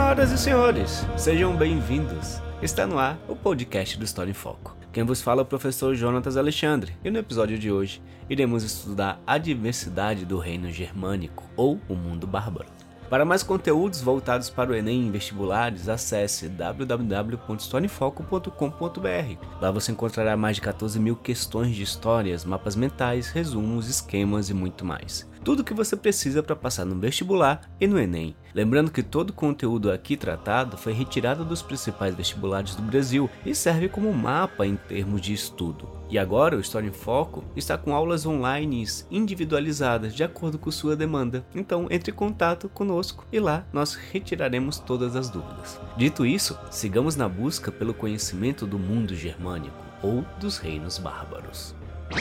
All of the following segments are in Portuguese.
Senhoras e senhores, sejam bem-vindos. Está no ar o podcast do História em Foco. Quem vos fala é o professor Jonatas Alexandre, e no episódio de hoje iremos estudar a diversidade do reino germânico, ou o mundo bárbaro. Para mais conteúdos voltados para o Enem e vestibulares, acesse www.historiaemfoco.com.br. Lá você encontrará mais de 14 mil questões de histórias, mapas mentais, resumos, esquemas e muito mais. Tudo o que você precisa para passar no vestibular e no Enem. Lembrando que todo o conteúdo aqui tratado foi retirado dos principais vestibulares do Brasil e serve como mapa em termos de estudo. E agora o História em Foco está com aulas online individualizadas de acordo com sua demanda. Então entre em contato conosco e lá nós retiraremos todas as dúvidas. Dito isso, sigamos na busca pelo conhecimento do mundo germânico ou dos reinos bárbaros.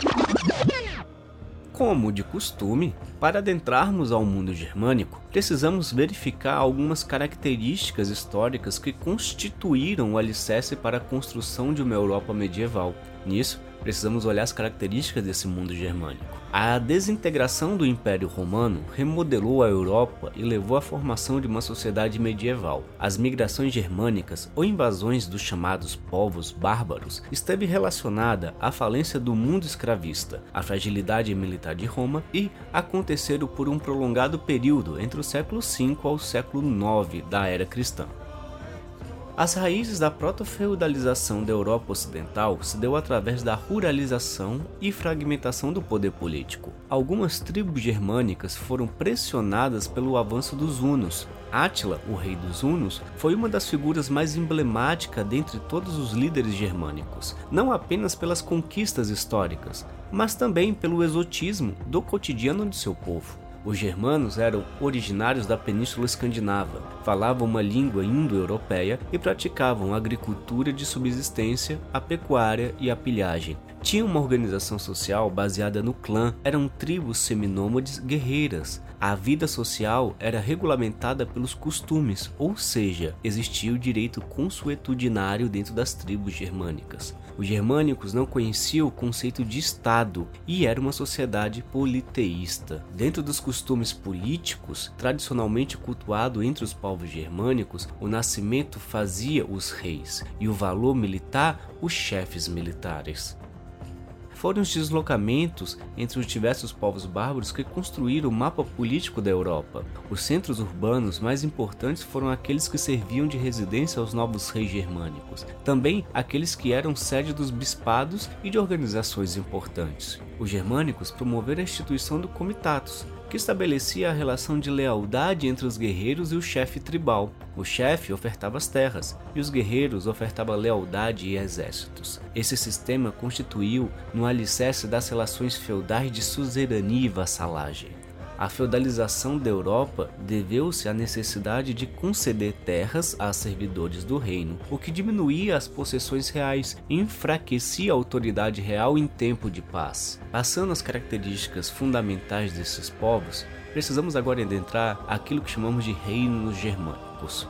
Como de costume, para adentrarmos ao mundo germânico, precisamos verificar algumas características históricas que constituíram o alicerce para a construção de uma Europa medieval. Nisso, precisamos olhar as características desse mundo germânico. A desintegração do Império Romano remodelou a Europa e levou à formação de uma sociedade medieval. As migrações germânicas ou invasões dos chamados povos bárbaros esteve relacionada à falência do mundo escravista, à fragilidade militar de Roma e aconteceram por um prolongado período entre o século V ao século IX da era cristã. As raízes da proto-feudalização da Europa Ocidental se deu através da ruralização e fragmentação do poder político. Algumas tribos germânicas foram pressionadas pelo avanço dos hunos. Átila, o rei dos hunos, foi uma das figuras mais emblemáticas dentre todos os líderes germânicos, não apenas pelas conquistas históricas, mas também pelo exotismo do cotidiano de seu povo. Os germanos eram originários da Península Escandinava, falavam uma língua indo-europeia e praticavam a agricultura de subsistência, a pecuária e a pilhagem. Tinham uma organização social baseada no clã, eram tribos seminômades guerreiras. A vida social era regulamentada pelos costumes, ou seja, existia o direito consuetudinário dentro das tribos germânicas. Os germânicos não conheciam o conceito de Estado e era uma sociedade politeísta. Dentro dos costumes políticos, tradicionalmente cultuado entre os povos germânicos, o nascimento fazia os reis e o valor militar os chefes militares. Foram os deslocamentos entre os diversos povos bárbaros que construíram o mapa político da Europa. Os centros urbanos mais importantes foram aqueles que serviam de residência aos novos reis germânicos, também aqueles que eram sede dos bispados e de organizações importantes. Os germânicos promoveram a instituição do comitatus, que estabelecia a relação de lealdade entre os guerreiros e o chefe tribal. O chefe ofertava as terras e os guerreiros ofertavam lealdade e exércitos. Esse sistema constituiu no alicerce das relações feudais de suzerania e vassalagem. A feudalização da Europa deveu-se à necessidade de conceder terras a servidores do reino, o que diminuía as possessões reais e enfraquecia a autoridade real em tempo de paz. Passando as características fundamentais desses povos, precisamos agora adentrar aquilo que chamamos de reinos germânicos.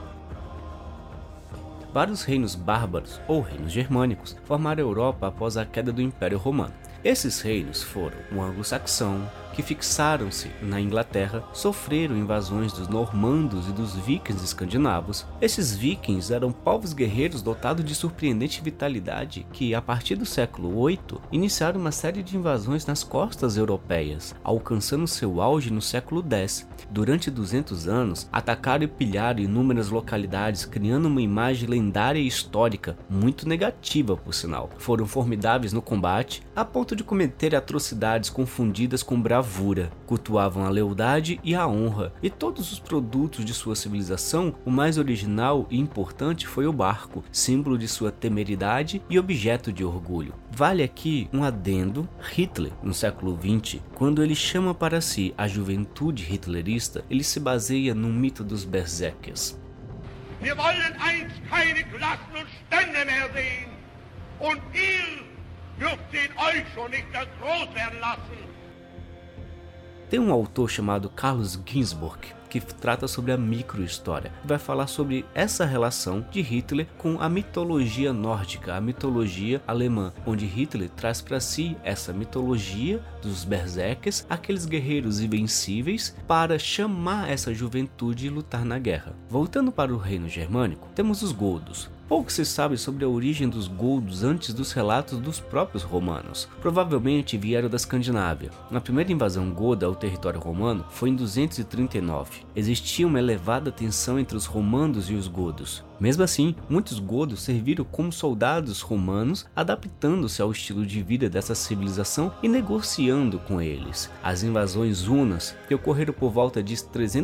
Vários reinos bárbaros, ou reinos germânicos, formaram a Europa após a queda do Império Romano. Esses reinos foram o anglo-saxão, que fixaram-se na Inglaterra, sofreram invasões dos normandos e dos vikings escandinavos. Esses vikings eram povos guerreiros dotados de surpreendente vitalidade que, a partir do século VIII, iniciaram uma série de invasões nas costas europeias, alcançando seu auge no século X. Durante 200 anos, atacaram e pilharam inúmeras localidades, criando uma imagem lendária e histórica, muito negativa por sinal. Foram formidáveis no combate, a ponto de cometer atrocidades confundidas com bravura, cultuavam a lealdade e a honra, e todos os produtos de sua civilização, o mais original e importante foi o barco, símbolo de sua temeridade e objeto de orgulho. Vale aqui um adendo: Hitler, no século XX, quando ele chama para si a juventude hitlerista, ele se baseia no mito dos Berserkers. Wir wollen einst keine Klassen und Stände mehr sehen, und ihr dürft ihn euch schon nicht als groß werden lassen. Tem um autor chamado Carlos Ginzburg que trata sobre a microhistória e vai falar sobre essa relação de Hitler com a mitologia nórdica, a mitologia alemã, onde Hitler traz para si essa mitologia dos berserkers, aqueles guerreiros invencíveis, para chamar essa juventude e lutar na guerra. Voltando para o reino germânico, temos os godos. Pouco se sabe sobre a origem dos godos antes dos relatos dos próprios romanos. Provavelmente vieram da Escandinávia. A primeira invasão goda ao território romano foi em 239. Existia uma elevada tensão entre os romanos e os godos. Mesmo assim, muitos godos serviram como soldados romanos, adaptando-se ao estilo de vida dessa civilização e negociando com eles. As invasões hunas, que ocorreram por volta de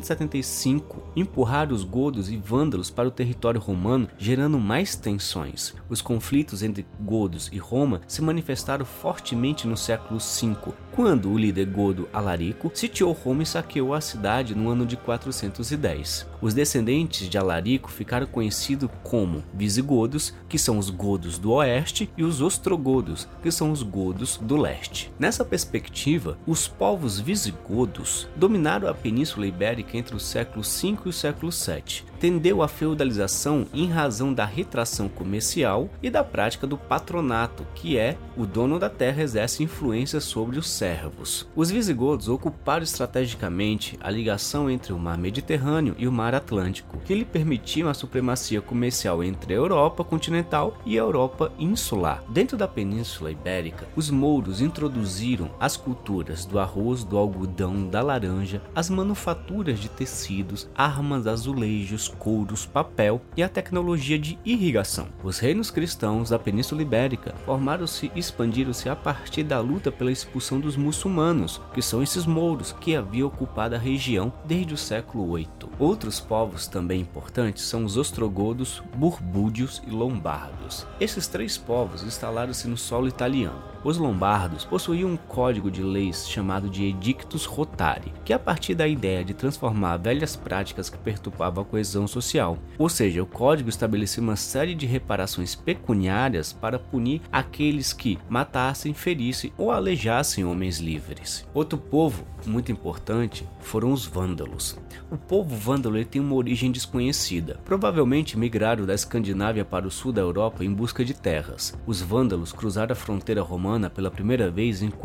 375, empurraram os godos e vândalos para o território romano, gerando mais tensões. Os conflitos entre godos e Roma se manifestaram fortemente no século V, quando o líder godo Alarico sitiou Roma e saqueou a cidade no ano de 410. Os descendentes de Alarico ficaram conhecidos como visigodos, que são os godos do oeste, e os ostrogodos, que são os godos do leste. Nessa perspectiva, os povos visigodos dominaram a Península Ibérica entre o século V e o século VII. Tendeu à feudalização em razão da retração comercial e da prática do patronato, que é o dono da terra exerce influência sobre os servos. Os visigodos ocuparam estrategicamente a ligação entre o mar Mediterrâneo e o mar Atlântico, que lhe permitiam a supremacia comercial entre a Europa continental e a Europa insular. Dentro da Península Ibérica, os mouros introduziram as culturas do arroz, do algodão, da laranja, as manufaturas de tecidos, armas, azulejos, couros, papel e a tecnologia de irrigação. Os reinos cristãos da Península Ibérica formaram-se e expandiram-se a partir da luta pela expulsão dos muçulmanos, que são esses mouros que haviam ocupado a região desde o século VIII. Outros povos também importantes são os ostrogodos, burbúdios e lombardos. Esses três povos instalaram-se no solo italiano. Os lombardos possuíam um código de leis chamado de Edictus Rotari, que a partir da ideia de transformar velhas práticas que perturbavam a coesão social. Ou seja, o código estabelecia uma série de reparações pecuniárias para punir aqueles que matassem, ferissem ou alejassem homens livres. Outro povo muito importante foram os vândalos. O povo vândalo tem uma origem desconhecida. Provavelmente migraram da Escandinávia para o sul da Europa em busca de terras. Os vândalos cruzaram a fronteira romana pela primeira vez em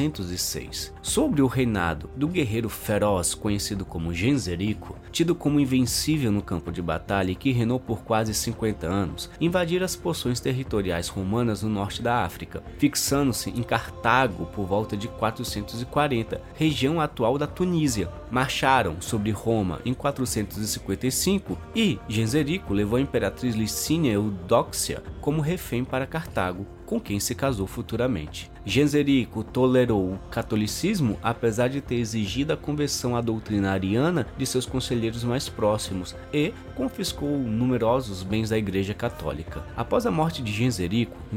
406. Sobre o reinado do guerreiro feroz conhecido como Genserico, tido como invencível no campo de batalha e que reinou por quase 50 anos, invadiram as porções territoriais romanas no norte da África, fixando-se em Cartago por volta de 440, região atual da Tunísia. Marcharam sobre Roma em 455 e Genserico levou a imperatriz Licínia Eudóxia como refém para Cartago, com quem se casou futuramente. Genserico tolerou o catolicismo, apesar de ter exigido a conversão à doutrina ariana de seus conselheiros mais próximos e confiscou numerosos bens da Igreja Católica. Após a morte de Genserico, em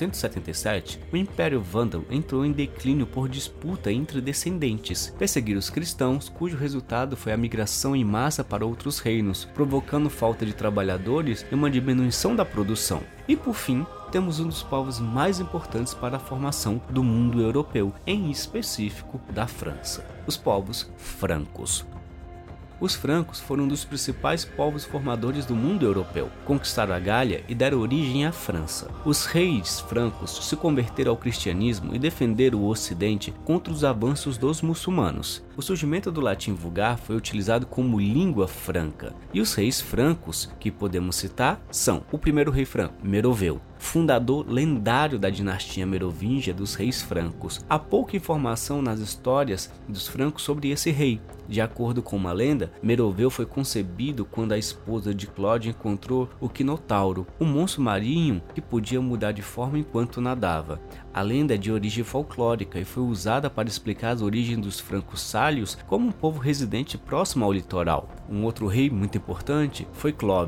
477, o Império Vândalo entrou em declínio por disputa entre descendentes. Perseguiram os cristãos, cujo resultado foi a migração em massa para outros reinos, provocando falta de trabalhadores e uma diminuição da produção. E por fim, temos um dos povos mais importantes para a formação do mundo europeu, em específico da França, os povos francos. Os francos foram um dos principais povos formadores do mundo europeu, conquistaram a Gália e deram origem à França. Os reis francos se converteram ao cristianismo e defenderam o Ocidente contra os avanços dos muçulmanos. O surgimento do latim vulgar foi utilizado como língua franca, e os reis francos que podemos citar são o primeiro rei franco, Meroveu, fundador lendário da dinastia merovingia dos reis francos. Há pouca informação nas histórias dos francos sobre esse rei. De acordo com uma lenda, Meroveu foi concebido quando a esposa de Cláudio encontrou o Quinotauro, um monstro marinho que podia mudar de forma enquanto nadava. A lenda é de origem folclórica e foi usada para explicar as origens dos francos sálios como um povo residente próximo ao litoral. Um outro rei muito importante foi Clovis,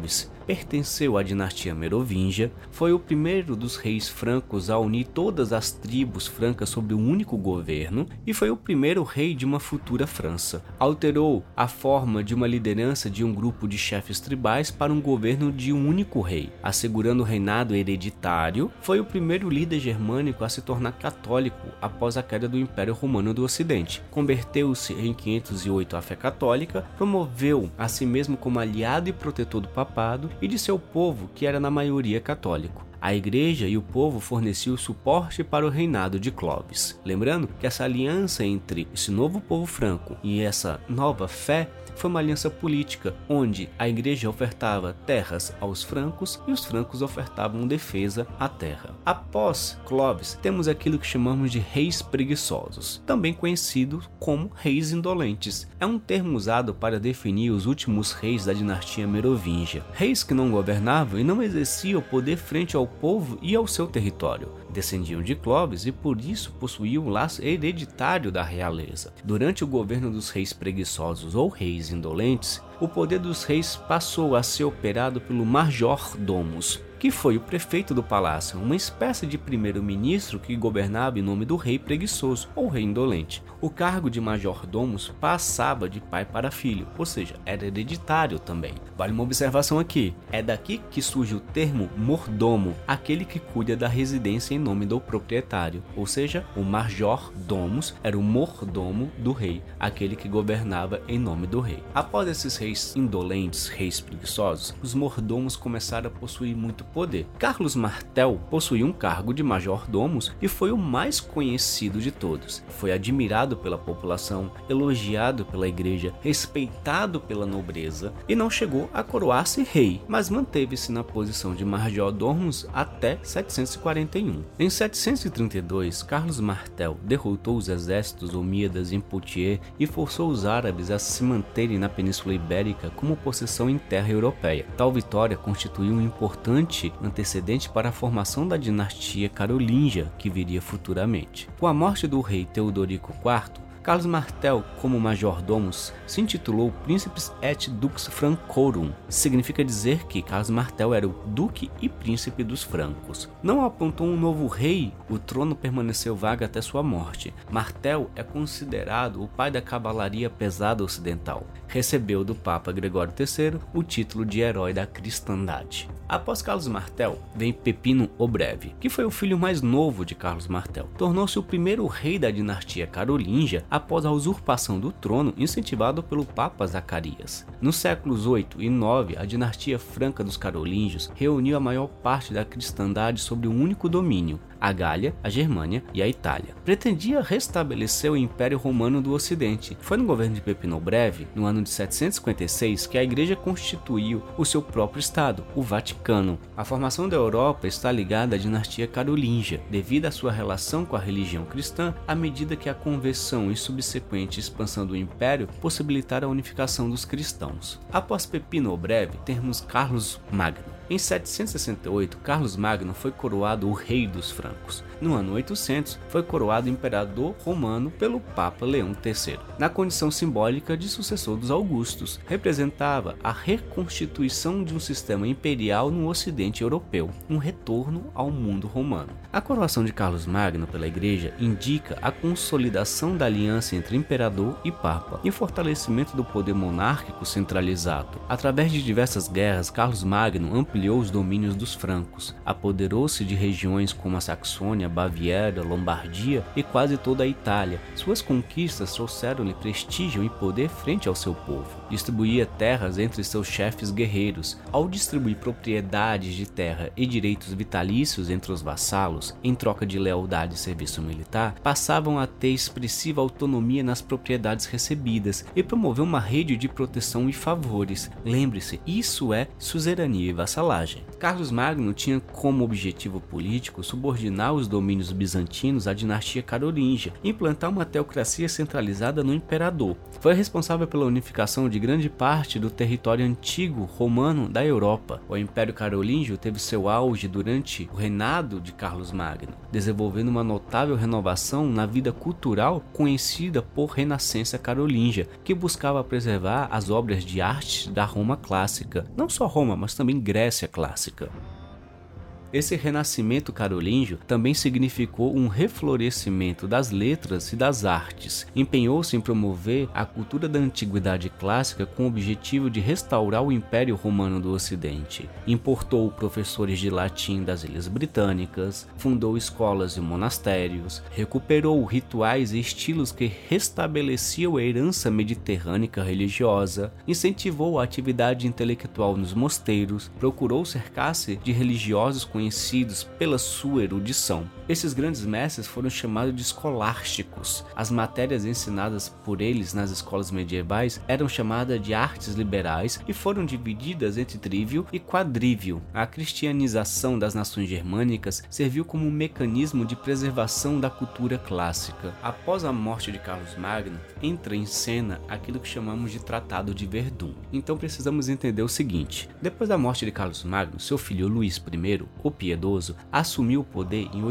pertenceu à dinastia merovingia, foi o primeiro dos reis francos a unir todas as tribos francas sob um único governo e foi o primeiro rei de uma futura França. Alterou a forma de uma liderança de um grupo de chefes tribais para um governo de um único rei, assegurando o reinado hereditário. Foi o primeiro líder germânico a se tornar católico após a queda do Império Romano do Ocidente. Converteu-se em 508 à fé católica, promoveu a si mesmo como aliado e protetor do papado e de seu povo, que era na maioria católico. A igreja e o povo forneciam suporte para o reinado de Clovis. Lembrando que essa aliança entre esse novo povo franco e essa nova fé foi uma aliança política, onde a igreja ofertava terras aos francos e os francos ofertavam defesa à terra. Após Clovis, temos aquilo que chamamos de reis preguiçosos, também conhecidos como reis indolentes. É um termo usado para definir os últimos reis da dinastia merovingia. Reis que não governavam e não exerciam poder frente ao povo e ao seu território. Descendiam de Clovis e por isso possuíam o laço hereditário da realeza. Durante o governo dos reis preguiçosos ou reis indolentes, o poder dos reis passou a ser operado pelo major-domus, que foi o prefeito do palácio, uma espécie de primeiro-ministro que governava em nome do rei preguiçoso ou rei indolente. O cargo de major-domus passava de pai para filho, ou seja, era hereditário também. Vale uma observação aqui, é daqui que surge o termo mordomo, aquele que cuida da residência em nome do proprietário, ou seja, o major-domus era o mordomo do rei, aquele que governava em nome do rei. Após esses reis indolentes, reis preguiçosos, os mordomos começaram a possuir muito poder. Carlos Martel possuía um cargo de major-domus e foi o mais conhecido de todos. Foi admirado pela população, elogiado pela igreja, respeitado pela nobreza e não chegou a coroar-se rei, mas manteve-se na posição de major-domus até 741. Em 732, Carlos Martel derrotou os exércitos omíadas em Poitiers e forçou os árabes a se manterem na Península Ibérica como possessão em terra europeia. Tal vitória constituiu um importante antecedente para a formação da dinastia carolíngia que viria futuramente. Com a morte do rei Teodorico IV, Carlos Martel, como major-domus, se intitulou Príncipes et Dux Francorum. Significa dizer que Carlos Martel era o duque e príncipe dos francos. Não apontou um novo rei, o trono permaneceu vago até sua morte. Martel é considerado o pai da cavalaria pesada ocidental. Recebeu do Papa Gregório III o título de herói da cristandade. Após Carlos Martel, vem Pepino o Breve, que foi o filho mais novo de Carlos Martel. Tornou-se o primeiro rei da dinastia carolíngia após a usurpação do trono incentivado pelo Papa Zacarias. Nos séculos 8 e 9, a dinastia franca dos carolíngios reuniu a maior parte da cristandade sobre um único domínio, a Gália, a Germânia e a Itália. Pretendia restabelecer o Império Romano do Ocidente. Foi no governo de Pepino o Breve, no ano de 756, que a igreja constituiu o seu próprio estado, o Vaticano. A formação da Europa está ligada à dinastia carolíngia, devido à sua relação com a religião cristã, à medida que a conversão e subsequente expansão do Império possibilitaram a unificação dos cristãos. Após Pepino o Breve, temos Carlos Magno. Em 768, Carlos Magno foi coroado o rei dos francos. No ano 800, foi coroado imperador romano pelo Papa Leão III, na condição simbólica de sucessor dos Augustos. Representava a reconstituição de um sistema imperial no ocidente europeu, um retorno ao mundo romano. A coroação de Carlos Magno pela igreja indica a consolidação da aliança entre imperador e papa e o fortalecimento do poder monárquico centralizado. Através de diversas guerras, Carlos Magno ampliou os domínios dos francos, apoderou-se de regiões como a Saxônia, Baviera, Lombardia e quase toda a Itália. Suas conquistas trouxeram-lhe prestígio e poder frente ao seu povo. Distribuía terras entre seus chefes guerreiros. Ao distribuir propriedades de terra e direitos vitalícios entre os vassalos, em troca de lealdade e serviço militar, passavam a ter expressiva autonomia nas propriedades recebidas e promoveu uma rede de proteção e favores. Lembre-se, isso é suzerania e vassalagem. vassalagem. Carlos Magno tinha como objetivo político subordinar os domínios bizantinos à dinastia carolíngia e implantar uma teocracia centralizada no imperador. Foi responsável pela unificação de grande parte do território antigo romano da Europa. O Império Carolíngio teve seu auge durante o reinado de Carlos Magno, desenvolvendo uma notável renovação na vida cultural conhecida por Renascença Carolíngia, que buscava preservar as obras de arte da Roma clássica, não só Roma, mas também Grécia clássica. Esse renascimento carolíngio também significou um reflorescimento das letras e das artes. Empenhou-se em promover a cultura da antiguidade clássica com o objetivo de restaurar o Império Romano do Ocidente. Importou professores de latim das Ilhas Britânicas, fundou escolas e monastérios, recuperou rituais e estilos que restabeleciam a herança mediterrânica religiosa, incentivou a atividade intelectual nos mosteiros, procurou cercar-se de religiosos conhecidos pela sua erudição. Esses grandes mestres foram chamados de escolásticos. As matérias ensinadas por eles nas escolas medievais eram chamadas de artes liberais e foram divididas entre trívio e quadrívio. A cristianização das nações germânicas serviu como um mecanismo de preservação da cultura clássica. Após a morte de Carlos Magno, entra em cena aquilo que chamamos de Tratado de Verdun. Então precisamos entender o seguinte: depois da morte de Carlos Magno, seu filho Luís I, o Piedoso, assumiu o poder em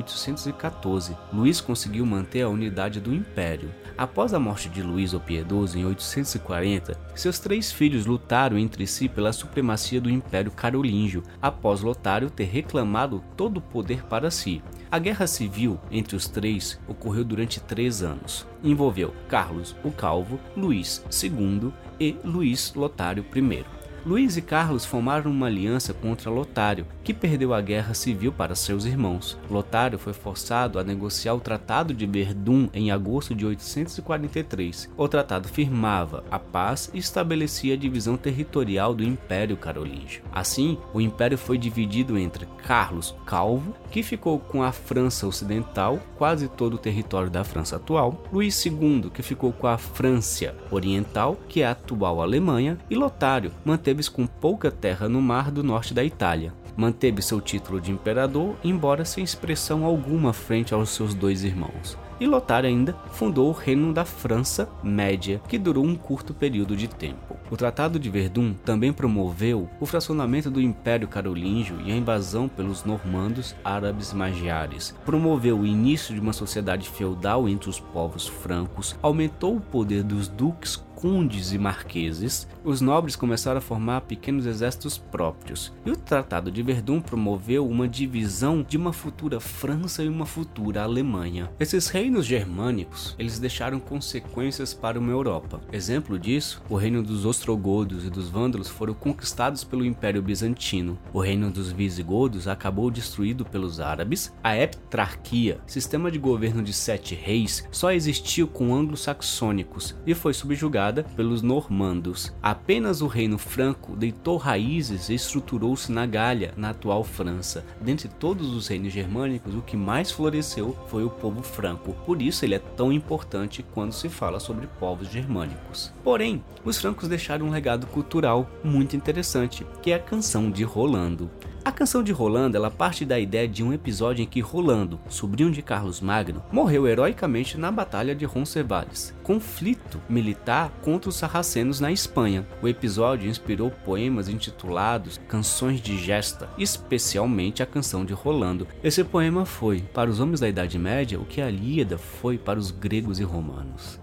814. Luís conseguiu manter a unidade do império. Após a morte de Luís o Piedoso em 840, seus 3 filhos lutaram entre si pela supremacia do Império Carolíngio, após Lotário ter reclamado todo o poder para si. A guerra civil entre os 3 ocorreu durante 3 anos. Envolveu Carlos o Calvo, Luís II e Luís Lotário I. Luís e Carlos formaram uma aliança contra Lotário, que perdeu a guerra civil para seus irmãos. Lotário foi forçado a negociar o Tratado de Verdun em agosto de 843. O tratado firmava a paz e estabelecia a divisão territorial do Império Carolíngio. Assim, o Império foi dividido entre Carlos Calvo, que ficou com a França Ocidental, quase todo o território da França atual, Luís II, que ficou com a França Oriental, que é a atual Alemanha, e Lotário manteve com pouca terra no mar do norte da Itália. Manteve seu título de imperador, embora sem expressão alguma frente aos seus 2 irmãos. E Lotário ainda fundou o Reino da França Média, que durou um curto período de tempo. O Tratado de Verdun também promoveu o fracionamento do Império Carolíngio e a invasão pelos normandos árabes magiares. Promoveu o início de uma sociedade feudal entre os povos francos, aumentou o poder dos duques, condes e marqueses. Os nobres começaram a formar pequenos exércitos próprios. E o Tratado de Verdun promoveu uma divisão de uma futura França e uma futura Alemanha. Esses reinos germânicos, eles deixaram consequências para uma Europa. Exemplo disso, o reino dos ostrogodos e dos vândalos foram conquistados pelo Império Bizantino. O reino dos visigodos acabou destruído pelos árabes. A heptarquia, sistema de governo de 7 reis, só existiu com anglo-saxônicos e foi subjugada pelos normandos. Apenas o reino franco deitou raízes e estruturou-se na Gália, na atual França. Dentre todos os reinos germânicos, o que mais floresceu foi o povo franco. Por isso ele é tão importante quando se fala sobre povos germânicos. Porém, os francos deixaram um legado cultural muito interessante, que é a canção de Rolando. A canção de Rolando, ela parte da ideia de um episódio em que Rolando, sobrinho de Carlos Magno, morreu heroicamente na Batalha de Roncesvalles, conflito militar contra os sarracenos na Espanha. O episódio inspirou poemas intitulados Canções de Gesta, especialmente a canção de Rolando. Esse poema foi, para os homens da Idade Média, o que a Ilíada foi para os gregos e romanos.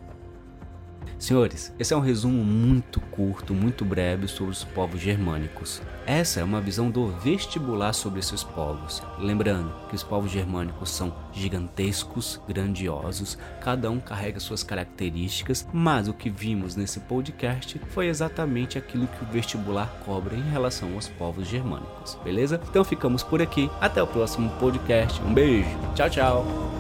Senhores, esse é um resumo muito curto, muito breve sobre os povos germânicos. Essa é uma visão do vestibular sobre esses povos. Lembrando que os povos germânicos são gigantescos, grandiosos, cada um carrega suas características, mas o que vimos nesse podcast foi exatamente aquilo que o vestibular cobra em relação aos povos germânicos, beleza? Então ficamos por aqui, até o próximo podcast, um beijo, tchau, tchau!